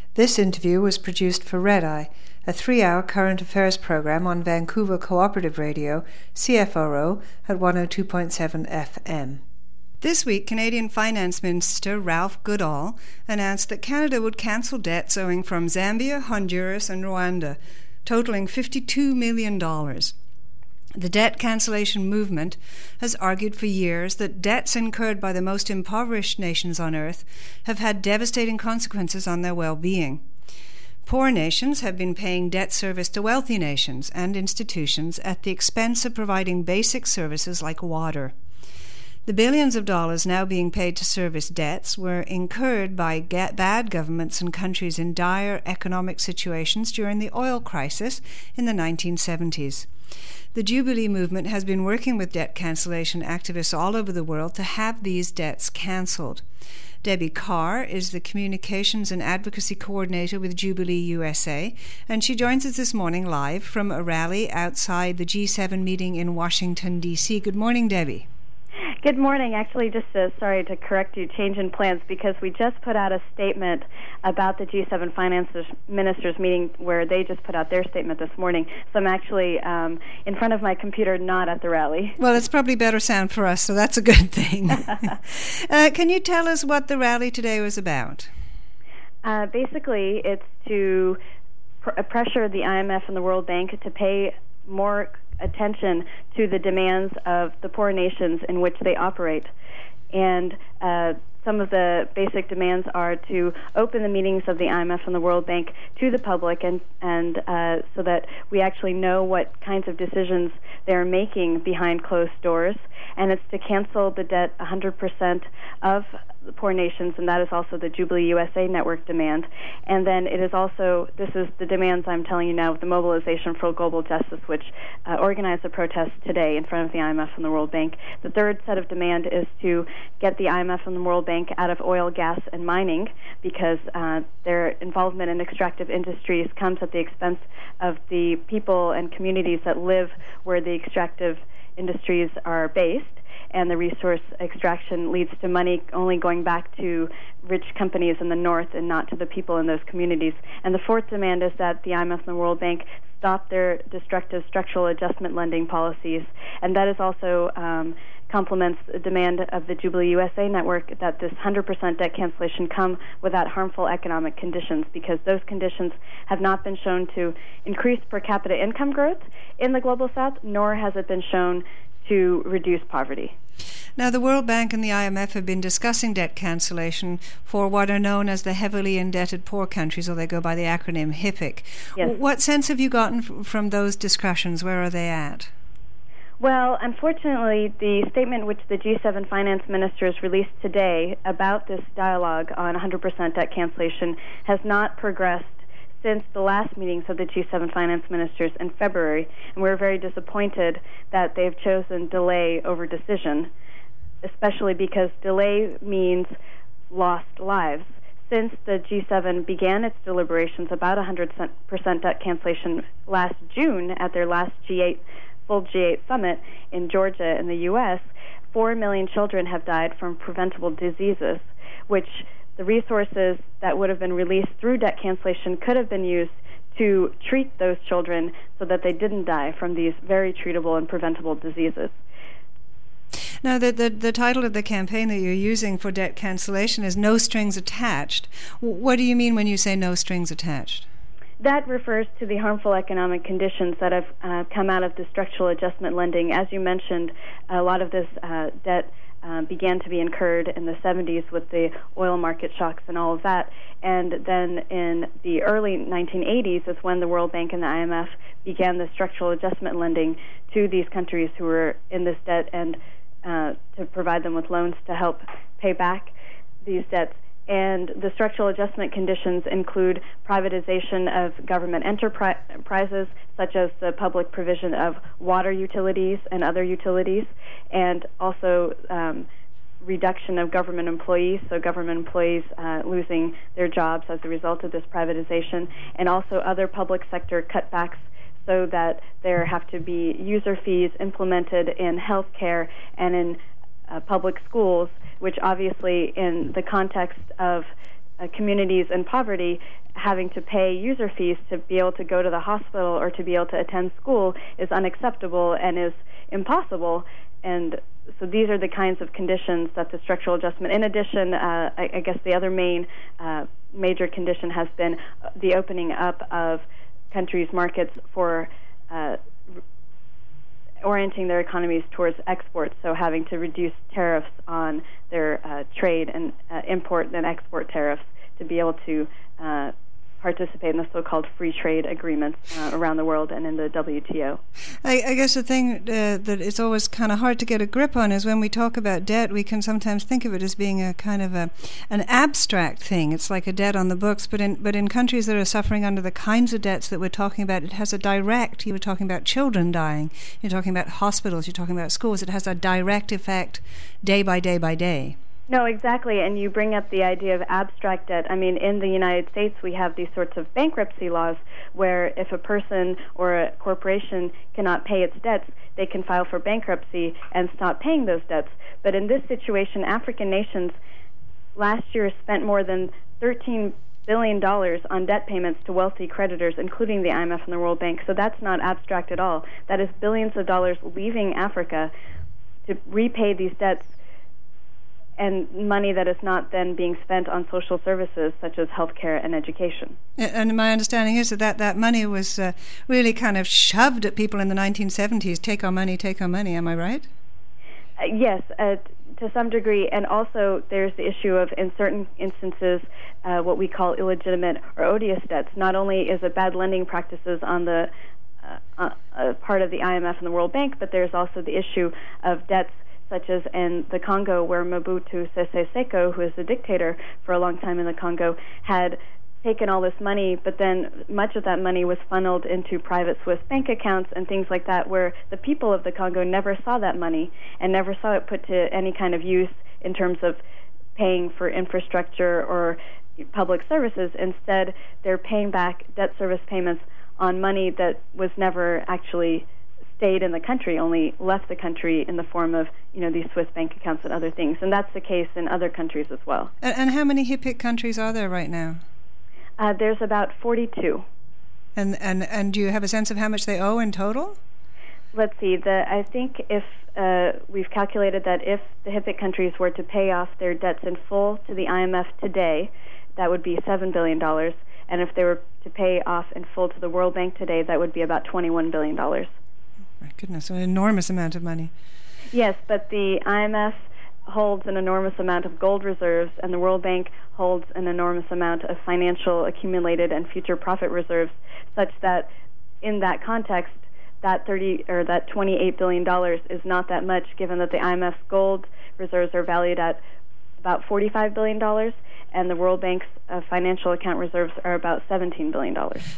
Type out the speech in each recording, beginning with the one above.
This interview was produced for Red Eye, a 3-hour current affairs program on Vancouver Cooperative Radio, CFRO, at 102.7 FM. This week, Canadian Finance Minister Ralph Goodall announced that Canada would cancel debts owing from Zambia, Honduras and Rwanda, totaling $52 million. The debt cancellation movement has argued for years that debts incurred by the most impoverished nations on earth have had devastating consequences on their well-being. Poor nations have been paying debt service to wealthy nations and institutions at the expense of providing basic services like water. The billions of dollars now being paid to service debts were incurred by bad governments and countries in dire economic situations during the oil crisis in the 1970s. The Jubilee movement has been working with debt cancellation activists all over the world to have these debts cancelled. Debbie Carr is the Communications and Advocacy Coordinator with Jubilee USA, and she joins us this morning live from a rally outside the G7 meeting in Washington, D.C. Good morning, Debbie. Good morning. Actually, just sorry to correct you, change in plans, because we just put out a statement about the G7 Finance Ministers meeting where they just put out their statement this morning. So I'm actually in front of my computer, not at the rally. Well, it's probably better sound for us, so that's a good thing. Can you tell us what the rally today was about? Basically, it's to pressure the IMF and the World Bank to pay more attention to the demands of the poor nations in which they operate. And some of the basic demands are to open the meetings of the IMF and the World Bank to the public and so that we actually know what kinds of decisions they're making behind closed doors. And it's to cancel the debt 100% of the poor nations, and that is also the Jubilee USA Network demand. And then it is also, this is the demands I'm telling you now, the Mobilization for Global Justice, which organized a protest today in front of the IMF and the World Bank. The third set of demand is to get the IMF and the World Bank out of oil, gas, and mining, because their involvement in extractive industries comes at the expense of the people and communities that live where the extractive industries are based, and the resource extraction leads to money only going back to rich companies in the north and not to the people in those communities. And the fourth demand is that the IMF and the World Bank stop their destructive structural adjustment lending policies, and that is also complements the demand of the Jubilee USA Network that this 100% debt cancellation come without harmful economic conditions, because those conditions have not been shown to increase per capita income growth in the Global South, nor has it been shown to reduce poverty. Now, the World Bank and the IMF have been discussing debt cancellation for what are known as the heavily indebted poor countries, or they go by the acronym HIPC. Yes. What sense have you gotten from those discussions? Where are they at? Well, unfortunately, the statement which the G7 finance ministers released today about this dialogue on 100% debt cancellation has not progressed since the last meetings of the G7 finance ministers in February, and we're very disappointed that they've chosen delay over decision, especially because delay means lost lives. Since the G7 began its deliberations about 100% debt cancellation last June at their last full G8 summit in Georgia in the U.S., 4 million children have died from preventable diseases, which the resources that would have been released through debt cancellation could have been used to treat those children so that they didn't die from these very treatable and preventable diseases. Now, the title of the campaign that you're using for debt cancellation is No Strings Attached. What do you mean when you say no strings attached? That refers to the harmful economic conditions that have come out of the structural adjustment lending. As you mentioned, a lot of this debt began to be incurred in the 70s with the oil market shocks and all of that. And then in the early 1980s is when the World Bank and the IMF began the structural adjustment lending to these countries who were in this debt, and to provide them with loans to help pay back these debts. And the structural adjustment conditions include privatization of government enterprises, such as the public provision of water utilities and other utilities, and also reduction of government employees, so government employees losing their jobs as a result of this privatization, and also other public sector cutbacks, so that there have to be user fees implemented in health care and in public schools, which obviously in the context of communities in poverty having to pay user fees to be able to go to the hospital or to be able to attend school is unacceptable and is impossible. And so these are the kinds of conditions that the structural adjustment. In addition, I guess the other major condition has been the opening up of countries' markets for orienting their economies towards exports, so having to reduce tariffs on their trade and import and export tariffs to be able to participate in the so-called free trade agreements around the world and in the WTO. I guess the thing that it's always kind of hard to get a grip on is when we talk about debt, we can sometimes think of it as being a kind of an abstract thing. It's like a debt on the books, but in countries that are suffering under the kinds of debts that we're talking about, it has a direct. You were talking about children dying. You're talking about hospitals. You're talking about schools. It has a direct effect day by day by day. No, exactly, and you bring up the idea of abstract debt. I mean, in the United States, we have these sorts of bankruptcy laws where if a person or a corporation cannot pay its debts, they can file for bankruptcy and stop paying those debts. But in this situation, African nations last year spent more than $13 billion on debt payments to wealthy creditors, including the IMF and the World Bank. So that's not abstract at all. That is billions of dollars leaving Africa to repay these debts, and money that is not then being spent on social services such as healthcare and education. And my understanding is that money was really kind of shoved at people in the 1970s. Take our money, am I right? Yes, to some degree. And also there's the issue of, in certain instances, what we call illegitimate or odious debts. Not only is it bad lending practices on the part of the IMF and the World Bank, but there's also the issue of debts such as in the Congo, where Mobutu Sese Seko, who is the dictator for a long time in the Congo, had taken all this money, but then much of that money was funneled into private Swiss bank accounts and things like that, where the people of the Congo never saw that money and never saw it put to any kind of use in terms of paying for infrastructure or public services. Instead, they're paying back debt service payments on money that was never actually stayed in the country, only left the country in the form of, these Swiss bank accounts and other things. And that's the case in other countries as well. And how many HIPC countries are there right now? There's about 42. And do you have a sense of how much they owe in total? Let's see. I think if we've calculated that if the HIPC countries were to pay off their debts in full to the IMF today, that would be $7 billion. And if they were to pay off in full to the World Bank today, that would be about $21 billion. My goodness, an enormous amount of money. Yes, but the IMF holds an enormous amount of gold reserves, and the World Bank holds an enormous amount of financial accumulated and future profit reserves, such that in that context, that $28 billion is not that much, given that the IMF's gold reserves are valued at about $45 billion, and the World Bank's financial account reserves are about $17 billion.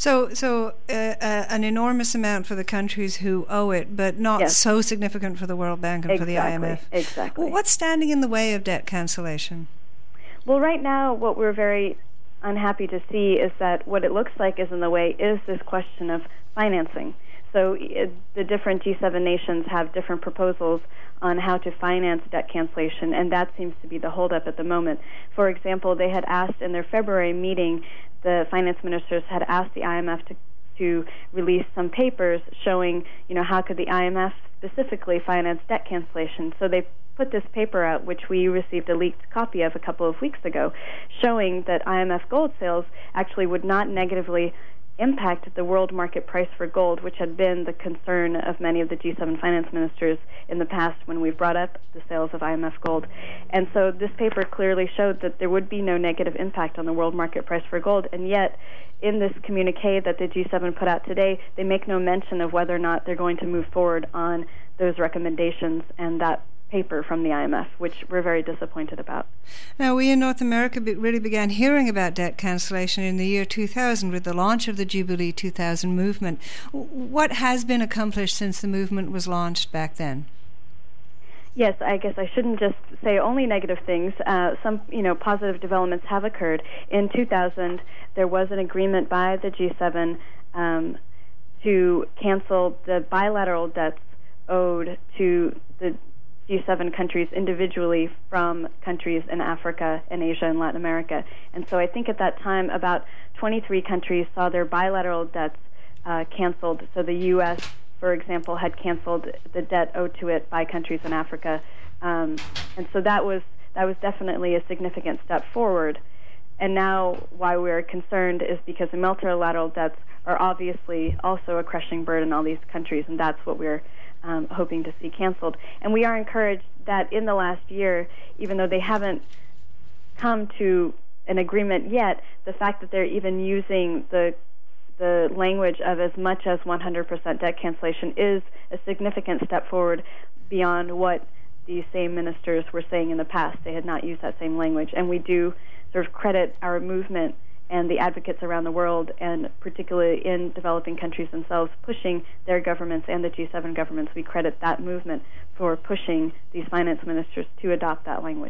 So an enormous amount for the countries who owe it, but not so significant for the World Bank and for the IMF. Exactly. Well, what's standing in the way of debt cancellation? Well, right now, what we're very unhappy to see is that what it looks like is in the way is this question of financing. So the different G7 nations have different proposals on how to finance debt cancellation, and that seems to be the holdup at the moment. For example, they had asked in their February meeting, the finance ministers had asked the IMF to release some papers showing, how could the IMF specifically finance debt cancellation. So they put this paper out, which we received a leaked copy of a couple of weeks ago, showing that IMF gold sales actually would not negatively impact the world market price for gold, which had been the concern of many of the G7 finance ministers in the past when we've brought up the sales of IMF gold. And so this paper clearly showed that there would be no negative impact on the world market price for gold, and yet in this communique that the G7 put out today, they make no mention of whether or not they're going to move forward on those recommendations and that paper from the IMF, which we're very disappointed about. Now, we in North America really began hearing about debt cancellation in the year 2000 with the launch of the Jubilee 2000 movement. What has been accomplished since the movement was launched back then? Yes, I guess I shouldn't just say only negative things. Some, positive developments have occurred. In 2000, there was an agreement by the G7 to cancel the bilateral debts owed to the G7 countries individually from countries in Africa and Asia and Latin America. And so I think at that time about 23 countries saw their bilateral debts canceled. So the U.S., for example, had canceled the debt owed to it by countries in Africa. And so that was definitely a significant step forward. And now why we're concerned is because the multilateral debts are obviously also a crushing burden on these countries, and that's what we're hoping to see canceled. And we are encouraged that in the last year, even though they haven't come to an agreement yet, the fact that they're even using the language of as much as 100% debt cancellation is a significant step forward beyond what the same ministers were saying in the past. They had not used that same language. And we do sort of credit our movement and the advocates around the world, and particularly in developing countries themselves, pushing their governments and the G7 governments. We credit that movement for pushing these finance ministers to adopt that language.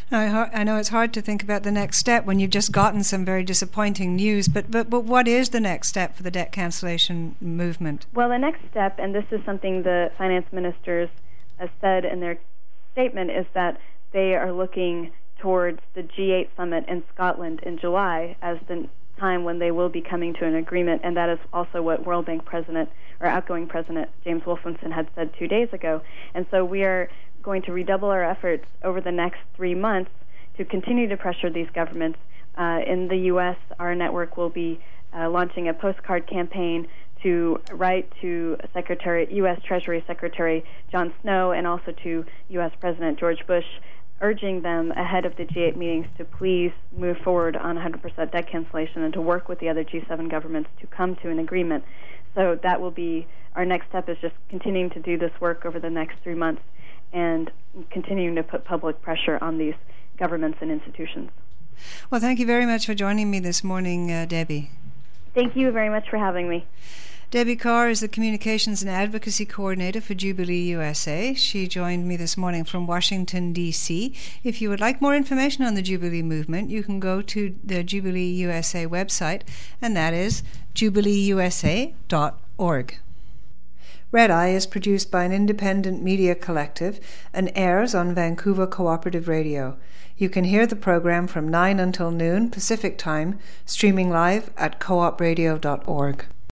I know it's hard to think about the next step when you've just gotten some very disappointing news, but what is the next step for the debt cancellation movement? Well, the next step, and this is something the finance ministers said in their statement, is that they are looking towards the G8 summit in Scotland in July as the time when they will be coming to an agreement, and that is also what World Bank President, or outgoing President, James Wolfensohn had said 2 days ago. And so we are going to redouble our efforts over the next 3 months to continue to pressure these governments. In the U.S., our network will be launching a postcard campaign to write to U.S. Treasury Secretary John Snow and also to U.S. President George Bush, urging them ahead of the G8 meetings to please move forward on 100% debt cancellation and to work with the other G7 governments to come to an agreement. So that will be our next step, is just continuing to do this work over the next 3 months and continuing to put public pressure on these governments and institutions. Well, thank you very much for joining me this morning, Debbie. Thank you very much for having me. Debbie Carr is the Communications and Advocacy Coordinator for Jubilee USA. She joined me this morning from Washington, D.C. If you would like more information on the Jubilee movement, you can go to the Jubilee USA website, and that is jubileeusa.org. Red Eye is produced by an independent media collective and airs on Vancouver Cooperative Radio. You can hear the program from 9 until noon Pacific Time, streaming live at coopradio.org.